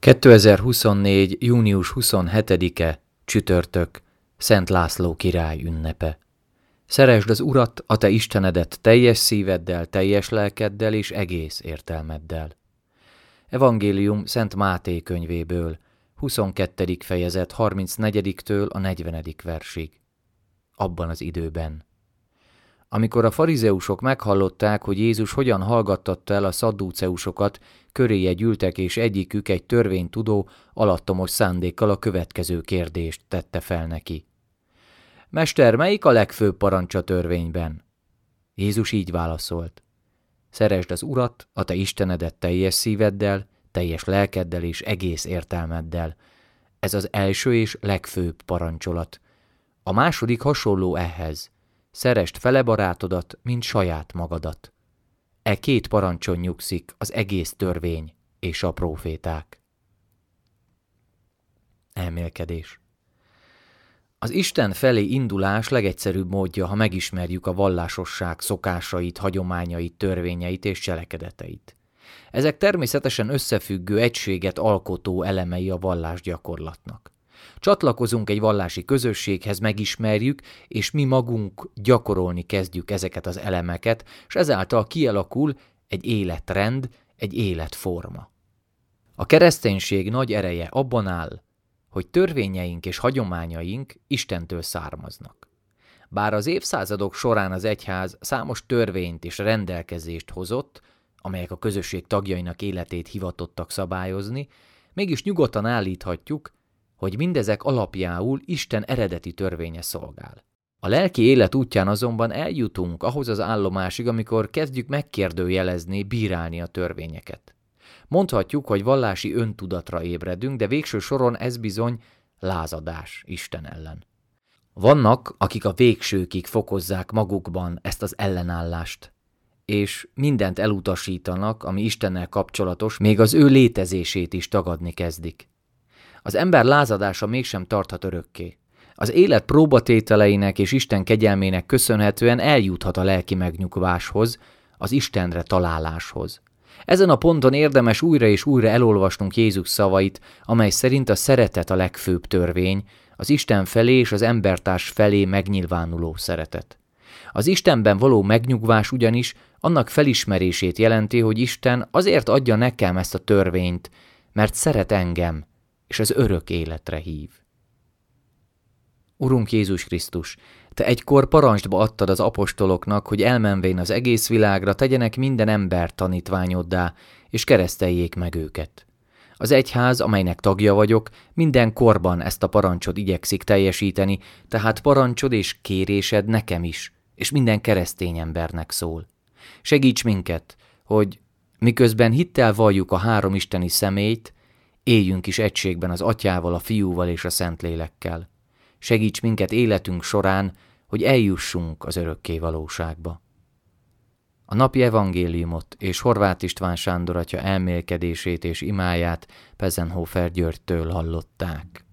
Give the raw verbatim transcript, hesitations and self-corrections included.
kétezer-huszonnégy. június huszonhetedike, csütörtök, Szent László király ünnepe. Szeresd az Urat, a te Istenedet teljes szíveddel, teljes lelkeddel és egész értelmeddel. Evangélium Szent Máté könyvéből, huszonkettedik fejezet harmincnegyediktől a negyvenedik versig. Abban az időben. Amikor a farizeusok meghallották, hogy Jézus hogyan hallgattatta el a szaddúceusokat, köréje gyűltek, és egyikük egy törvénytudó alattomos szándékkal a következő kérdést tette fel neki. Mester, melyik a legfőbb parancs a törvényben? Jézus így válaszolt. Szeresd az Urat, a te Istenedet teljes szíveddel, teljes lelkeddel és egész értelmeddel. Ez az első és legfőbb parancsolat. A második hasonló ehhez. Szeresd fele barátodat, mint saját magadat. E két parancson nyugszik az egész törvény és a próféták. Elmélkedés. Az Isten felé indulás legegyszerűbb módja, ha megismerjük a vallásosság szokásait, hagyományait, törvényeit és cselekedeteit. Ezek természetesen összefüggő, egységet alkotó elemei a vallásgyakorlatnak. Csatlakozunk egy vallási közösséghez, megismerjük, és mi magunk gyakorolni kezdjük ezeket az elemeket, és ezáltal kialakul egy életrend, egy életforma. A kereszténység nagy ereje abban áll, hogy törvényeink és hagyományaink Istentől származnak. Bár az évszázadok során az egyház számos törvényt és rendelkezést hozott, amelyek a közösség tagjainak életét hivatottak szabályozni, mégis nyugodtan állíthatjuk, hogy mindezek alapjául Isten eredeti törvénye szolgál. A lelki élet útján azonban eljutunk ahhoz az állomásig, amikor kezdjük megkérdőjelezni, bírálni a törvényeket. Mondhatjuk, hogy vallási öntudatra ébredünk, de végső soron ez bizony lázadás Isten ellen. Vannak, akik a végsőkig fokozzák magukban ezt az ellenállást, és mindent elutasítanak, ami Istennel kapcsolatos, még az ő létezését is tagadni kezdik. Az ember lázadása mégsem tarthat örökké. Az élet próbatételeinek és Isten kegyelmének köszönhetően eljuthat a lelki megnyugváshoz, az Istenre találáshoz. Ezen a ponton érdemes újra és újra elolvasnunk Jézus szavait, amely szerint a szeretet a legfőbb törvény, az Isten felé és az embertárs felé megnyilvánuló szeretet. Az Istenben való megnyugvás ugyanis annak felismerését jelenti, hogy Isten azért adja nekem ezt a törvényt, mert szeret engem, és az örök életre hív. Urunk Jézus Krisztus, te egykor parancsba adtad az apostoloknak, hogy elmenvén az egész világra tegyenek minden embert tanítványoddá, és kereszteljék meg őket. Az egyház, amelynek tagja vagyok, minden korban ezt a parancsot igyekszik teljesíteni, tehát parancsod és kérésed nekem is, és minden keresztény embernek szól. Segíts minket, hogy miközben hittel valljuk a három isteni személyt, éljünk is egységben az Atyával, a Fiúval és a Szentlélekkel. Segíts minket életünk során, hogy eljussunk az örökké valóságba. A napi evangéliumot és Horváth István Sándor atya elmélkedését és imáját Pezenhofer Györgytől hallották.